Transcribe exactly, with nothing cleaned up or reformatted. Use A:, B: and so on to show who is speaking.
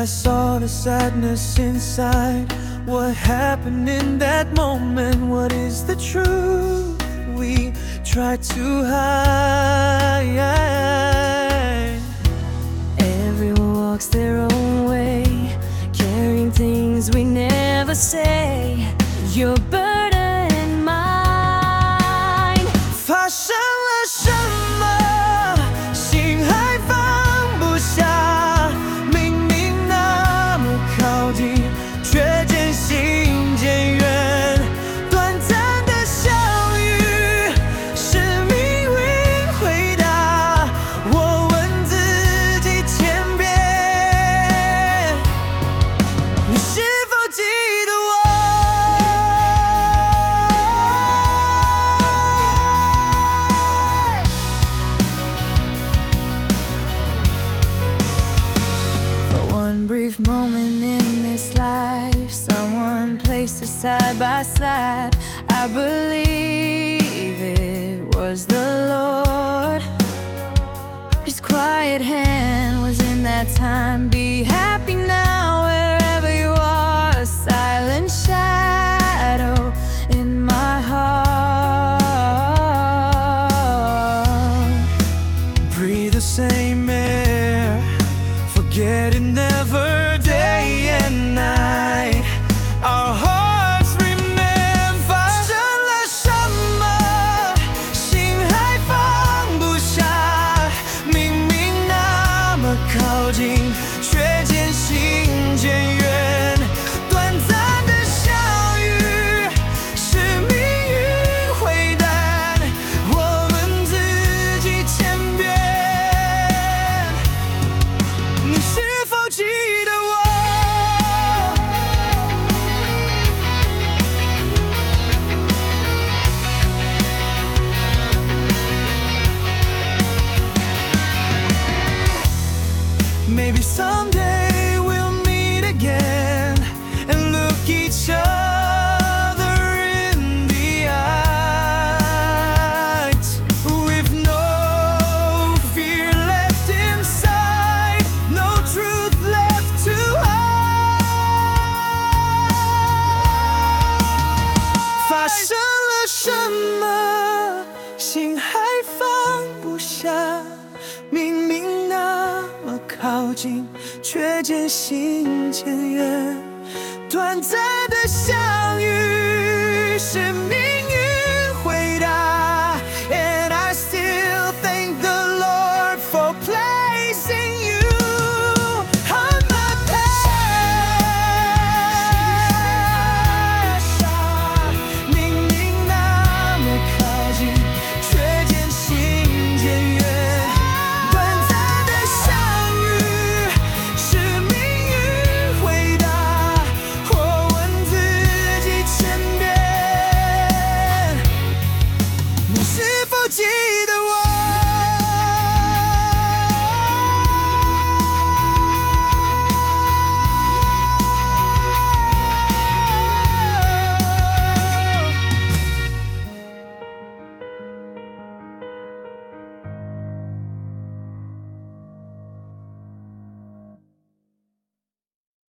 A: I saw the sadness inside. What happened in that moment? What is the truth we try to hide?
B: Everyone walks their own way, carrying things we never say. Your burden and mine.
A: 发生了什么？心还放不下，明明那么靠近，却渐行渐远。短暂的相遇，是命运回答。我问自己千遍，你是否记得我？For one brief moment in this life, someone placed us side by side. I believe it was the Lord. His quiet hand was in that time. Be happy now wherever you are. A silent shadow in my heart. Breathe the same air, forget it never, day and night. Our hearts remain. 发生了什么？心还放不下，明明那么靠近，却渐行渐远。短暂的相遇，是命运回答。我问自己千遍，你是否记得我？Maybe someday we'll meet again and look each other in the eyes with no fear left inside, no truth left to hide. 发生了什么？心还放不下，明明那么靠近，却渐行渐远。短暂的相遇，是命运回答。And I still thank the Lord for placing you on my path. 明明那么靠近，却渐行渐远。短暂的相遇，是命运回答。我问自己千遍，你是否记得